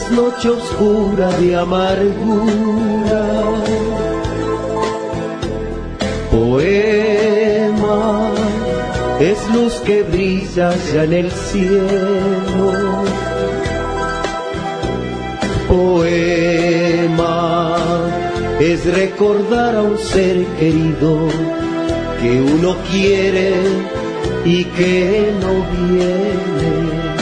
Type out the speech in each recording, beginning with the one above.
es noche oscura de amargura. Poema es luz que brilla ya en el cielo. Poema es recordar a un ser querido que uno quiere y que no viene.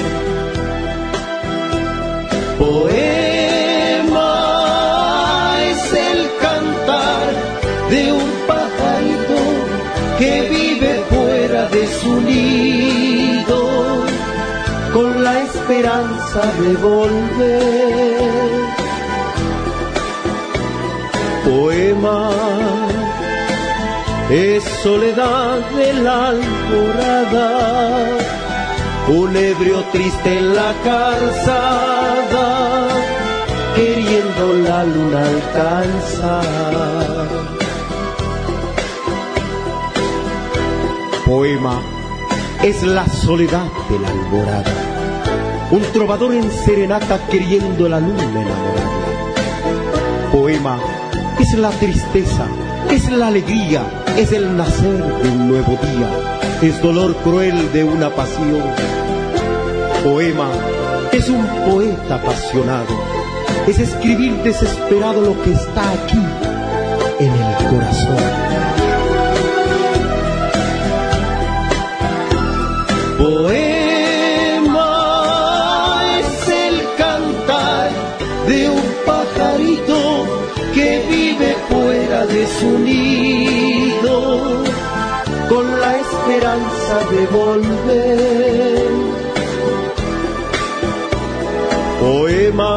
Poema es el cantar de un pajarito que vive fuera de su nido con la esperanza de volver. Poema es soledad de la alborada, un ebrio triste en la calzada, queriendo la luna alcanzar. Poema es la soledad de la alborada, un trovador en serenata queriendo la luna enamorarla. Poema es la tristeza, es la alegría, es el nacer de un nuevo día, es dolor cruel de una pasión. Poema es un poeta apasionado, es escribir desesperado lo que está aquí en el corazón. Poema es el cantar de un pajarito que vive fuera de su nido con la esperanza de volver. Poema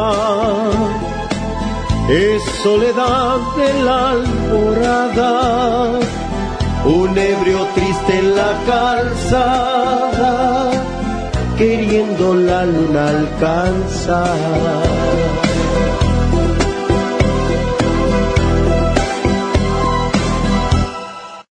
es soledad de la alborada, un ebrio triste en la calzada, queriendo la luna alcanzar.